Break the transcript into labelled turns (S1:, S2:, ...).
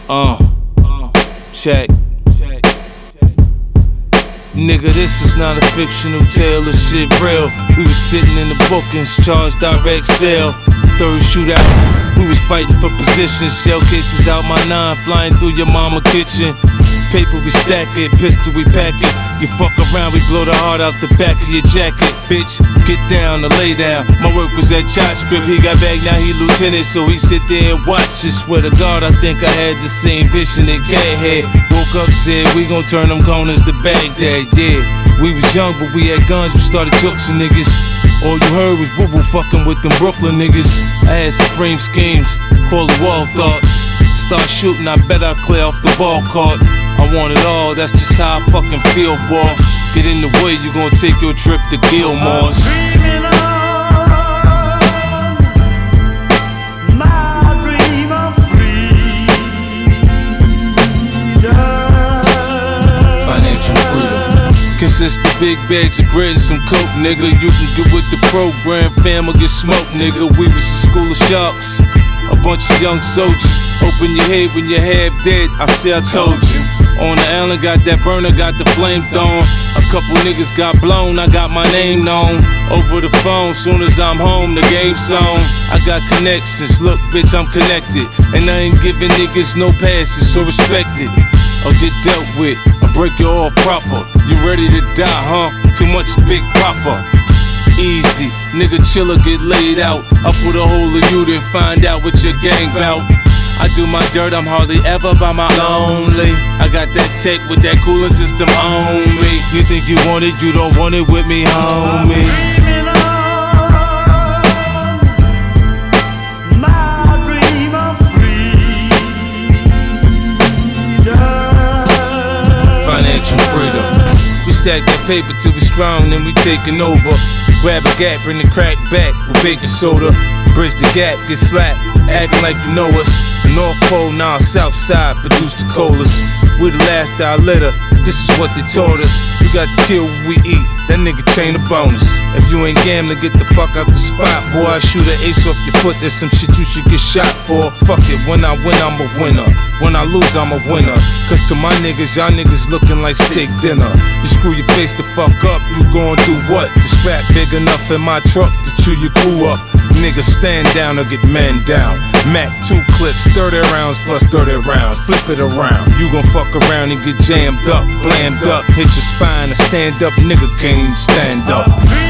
S1: Check. Nigga, this is not a fictional tale, this shit real. We was sitting in the bookings, charged direct sale. Third shootout, we was fighting for position. Shell cases out my 9, flying through your mama kitchen. Paper we stack it, pistol we pack it. You fuck around, we blow the heart out the back of your jacket. Bitch, get down or lay down. My work was at Chotch Grip, he got back, now he lieutenant. So he sit there and watch it. Swear to God, I think I had the same vision that Cat had. Woke up, said, we gon' turn them corners to Baghdad, yeah. We was young, but we had guns, we started jokesing niggas. All you heard was boo-boo fucking with them Brooklyn niggas. I had supreme schemes, call it wall thoughts. Start shooting, I bet I clear off the ball court. I want it all, that's just how I fucking feel, boy. Get in the way, you gon' take your trip to Gilmore's. Consist of big bags of bread and some coke, nigga. You can get with the program, fam, or get smoked, nigga. We was a school of sharks, a bunch of young soldiers. Open your head when you're half dead, I say I told you. On the island, got that burner, got the flame thrown. A couple niggas got blown, I got my name known. Over the phone, soon as I'm home, the game's on. I got connections, look bitch, I'm connected. And I ain't giving niggas no passes, so respect it. Or get dealt with, I break you off proper. You ready to die, huh? Too much Big Papa. Easy, nigga chiller, get laid out. I put a hole in you, then find out what your gang bout. I do my dirt, I'm hardly ever by my lonely. I got that tech with that cooling system on me. You think you want it, you don't want it with me, homie. Financial freedom. We stack that paper till we strong, then we taking over. Grab a gap, bring the crack back with baking soda. Bridge the gap, get slapped, acting like you know us. The North Pole, now South Side, produce the colas. We the last dollar litter, this is what they told us. You got to kill what we eat, that nigga chain a bonus. If you ain't gambling, get the fuck out the spot. Boy, I shoot an ace off your foot, there's some shit you should get shot for. Fuck it, when I win, I'm a winner. When I lose, I'm a winner. Cause to my niggas, y'all niggas looking like steak dinner. You screw your face the fuck up, you gon' do what? The strap big enough in my truck to chew your crew up. Niggas stand down or get man down. Mac 2 clips, 30 rounds plus 30 rounds. Flip it around. You gon' fuck around and get jammed up, blammed up. Hit your spine, a stand up nigga can't even stand up.